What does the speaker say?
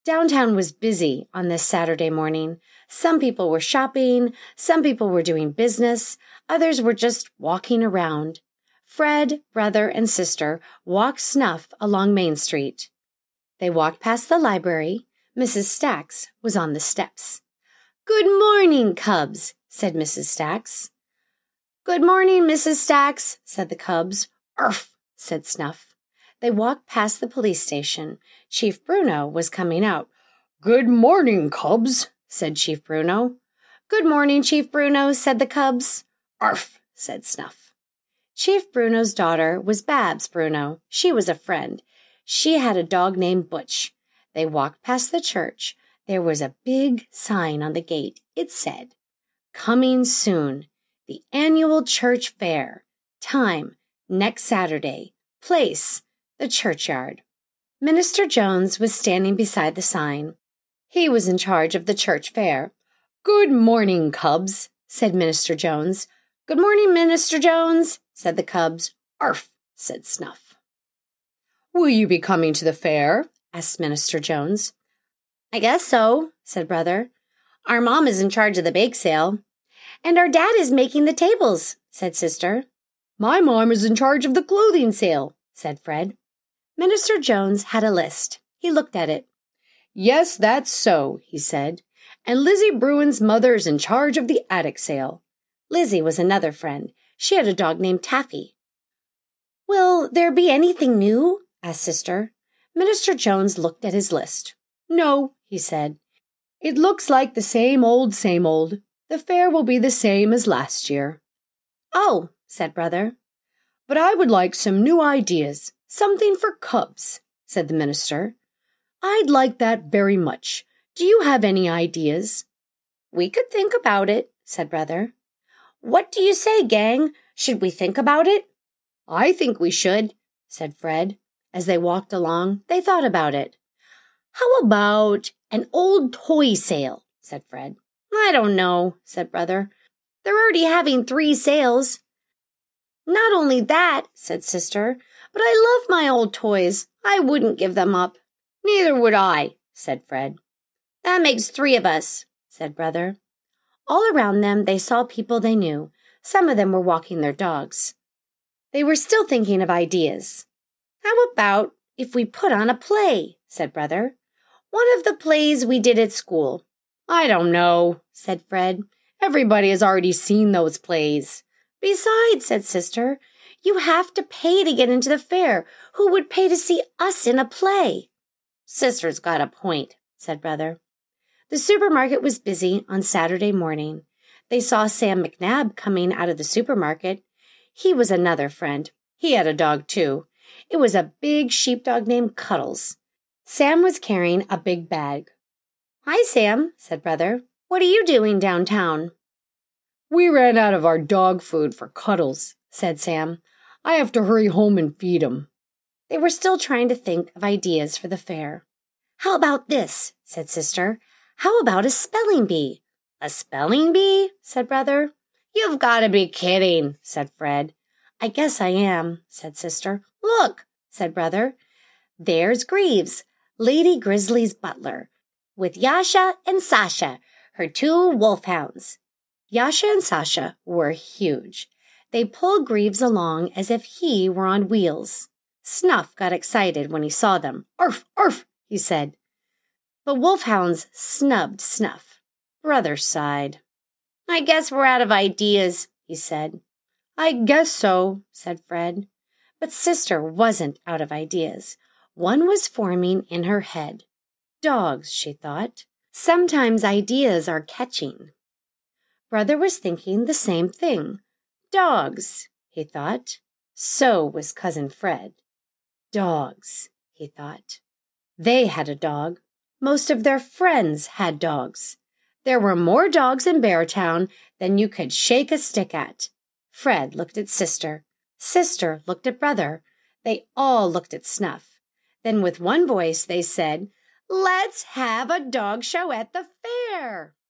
Downtown was busy on this Saturday morning. Some people were shopping, some people were doing business, others were just walking around. Fred, brother, and sister walked Snuff along Main Street. They walked past the library. Mrs. Stacks was on the steps. "Good morning, Cubs," said Mrs. Stacks. "Good morning, Mrs. Stacks," said the Cubs. "Arf," said Snuff. They walked past the police station. Chief Bruno was coming out. "Good morning, Cubs," said Chief Bruno. "Good morning, Chief Bruno," said the Cubs. "Arf," said Snuff. Chief Bruno's daughter was Babs Bruno. She was a friend. She had a dog named Butch. They walked past the church. There was a big sign on the gate. It said, "Coming soon. The annual church fair. Time, next Saturday. Place, the churchyard." Minister Jones was standing beside the sign. He was in charge of the church fair. "Good morning, Cubs," said Minister Jones. "Good morning, Minister Jones," said the Cubs. "Arf," said Snuff. "Will you be coming to the fair?" asked Minister Jones. "I guess so," said Brother. "Our mom is in charge of the bake sale." "And our dad is making the tables," said Sister. "My mom is in charge of the clothing sale," said Fred. Minister Jones had a list. He looked at it. "Yes, that's so," he said. "And Lizzie Bruin's mother is in charge of the attic sale." Lizzie was another friend. She had a dog named Taffy. "Will there be anything new?" asked Sister. Minister Jones looked at his list. "No," he said. "It looks like the same old, same old. The fair will be the same as last year." "Oh," said Brother. "But I would like some new ideas, something for Cubs," said the minister. "I'd like that very much. Do you have any ideas?" "We could think about it," said Brother. "What do you say, gang? Should we think about it?" "I think we should," said Fred. As they walked along, they thought about it. "How about an old toy sale?" said Fred. "I don't know," said Brother. "They're already having 3 sales." "Not only that," said Sister, "but I love my old toys. I wouldn't give them up." "Neither would I," said Fred. "That makes 3 of us," said Brother. All around them they saw people they knew. Some of them were walking their dogs. They were still thinking of ideas. "How about if we put on a play?" said Brother. "One of the plays we did at school." "I don't know," said Fred. "Everybody has already seen those plays." "Besides," said Sister, "you have to pay to get into the fair. Who would pay to see us in a play?" "Sister's got a point," said Brother. The supermarket was busy on Saturday morning. They saw Sam McNabb coming out of the supermarket. He was another friend. He had a dog, too. It was a big sheepdog named Cuddles. Sam was carrying a big bag. "Hi, Sam," said Brother. "What are you doing downtown?" "We ran out of our dog food for Cuddles," said Sam. "I have to hurry home and feed him." They were still trying to think of ideas for the fair. "How about this?" said Sister. "How about a spelling bee?" "A spelling bee?" said Brother. "You've got to be kidding," said Fred. "I guess I am," said Sister. "Look," said Brother. "There's Greaves, Lady Grizzly's butler, with Yasha and Sasha, her 2 wolfhounds." Yasha and Sasha were huge. They pulled Greaves along as if he were on wheels. Snuff got excited when he saw them. "Arf, arf," he said. But wolfhounds snubbed Snuff. Brother sighed. "I guess we're out of ideas," he said. "I guess so," said Fred. But Sister wasn't out of ideas. One was forming in her head. Dogs, she thought. Sometimes ideas are catching. Brother was thinking the same thing. Dogs, he thought. So was Cousin Fred. Dogs, he thought. They had a dog. Most of their friends had dogs. There were more dogs in Beartown than you could shake a stick at. Fred looked at Sister. Sister looked at Brother. They all looked at Snuff. Then with one voice they said, "Let's have a dog show at the fair."